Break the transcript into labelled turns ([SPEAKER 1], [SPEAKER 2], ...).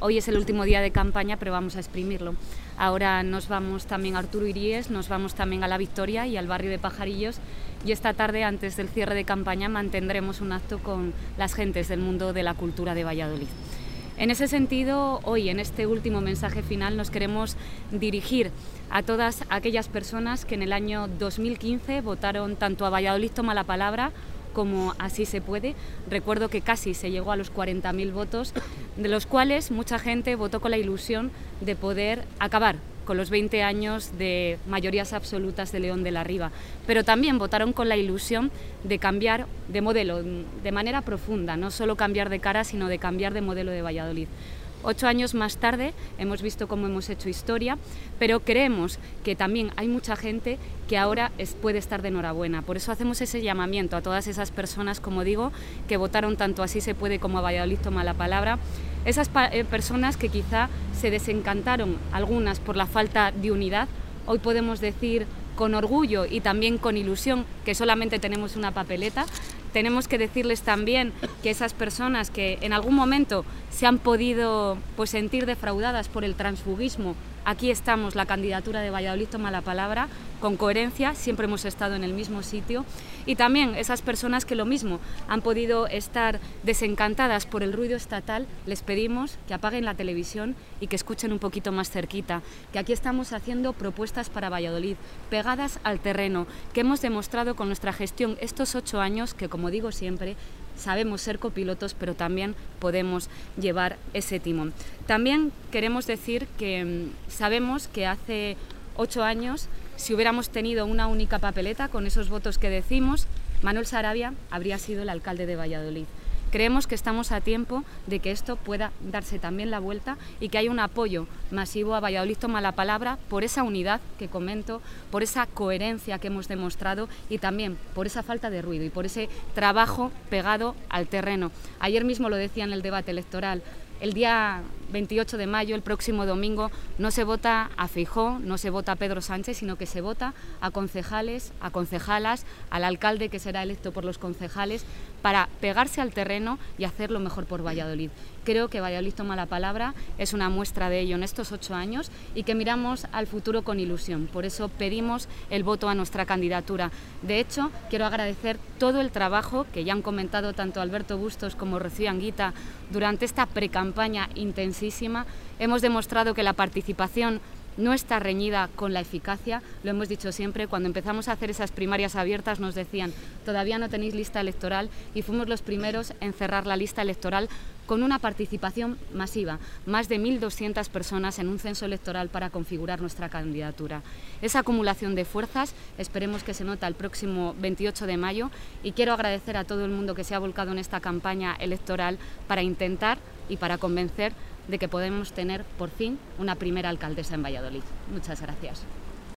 [SPEAKER 1] Hoy es el último día de campaña, pero vamos a exprimirlo. Ahora nos vamos también a Arturo Iríes, nos vamos también a La Victoria y al barrio de Pajarillos, y esta tarde, antes del cierre de campaña, mantendremos un acto con las gentes del mundo de la cultura de Valladolid. En ese sentido, hoy, en este último mensaje final, nos queremos dirigir a todas aquellas personas que en el año 2015 votaron tanto a Valladolid Toma la Palabra como Así se puede. Recuerdo que casi se llegó a los 40.000 votos, de los cuales mucha gente votó con la ilusión de poder acabar con los 20 años de mayorías absolutas de León de la Riva, pero también votaron con la ilusión de cambiar de modelo, de manera profunda, no solo cambiar de cara, sino de cambiar de modelo de Valladolid. 8 años más tarde hemos visto cómo hemos hecho historia, pero creemos que también hay mucha gente que ahora puede estar de enhorabuena. Por eso hacemos ese llamamiento a todas esas personas, como digo, que votaron tanto Así se puede como a Valladolid Toma la Palabra. Esas personas que quizá se desencantaron, algunas por la falta de unidad, hoy podemos decir con orgullo y también con ilusión que solamente tenemos una papeleta. Tenemos que decirles también que esas personas que en algún momento se han podido sentir defraudadas por el transfugismo, aquí estamos, la candidatura de Valladolid Toma la Palabra, con coherencia, siempre hemos estado en el mismo sitio, y también esas personas que lo mismo han podido estar desencantadas por el ruido estatal, les pedimos que apaguen la televisión y que escuchen un poquito más cerquita, que aquí estamos haciendo propuestas para Valladolid, pegadas al terreno, que hemos demostrado con nuestra gestión estos 8 años que, como digo siempre, sabemos ser copilotos, pero también podemos llevar ese timón. También queremos decir que sabemos que hace 8 años, si hubiéramos tenido una única papeleta con esos votos que decimos, Manuel Sarabia habría sido el alcalde de Valladolid. Creemos que estamos a tiempo de que esto pueda darse también la vuelta y que haya un apoyo masivo a Valladolid Toma la Palabra por esa unidad que comento, por esa coherencia que hemos demostrado y también por esa falta de ruido y por ese trabajo pegado al terreno. Ayer mismo lo decía en el debate electoral. El día 28 de mayo, el próximo domingo, no se vota a Feijóo, no se vota a Pedro Sánchez, sino que se vota a concejales, a concejalas, al alcalde que será electo por los concejales, para pegarse al terreno y hacer lo mejor por Valladolid. Creo que Valladolid Toma la Palabra es una muestra de ello en estos 8 años y que miramos al futuro con ilusión. Por eso pedimos el voto a nuestra candidatura. De hecho, quiero agradecer todo el trabajo que ya han comentado tanto Alberto Bustos como Rocío Anguita durante esta precampaña intensísima. Hemos demostrado que la participación no está reñida con la eficacia, lo hemos dicho siempre. Cuando empezamos a hacer esas primarias abiertas nos decían, todavía no tenéis lista electoral, y fuimos los primeros en cerrar la lista electoral con una participación masiva, más de 1.200 personas en un censo electoral para configurar nuestra candidatura. Esa acumulación de fuerzas esperemos que se nota el próximo 28 de mayo y quiero agradecer a todo el mundo que se ha volcado en esta campaña electoral para intentar y para convencer de que podemos tener por fin una primera alcaldesa en Valladolid. Muchas gracias.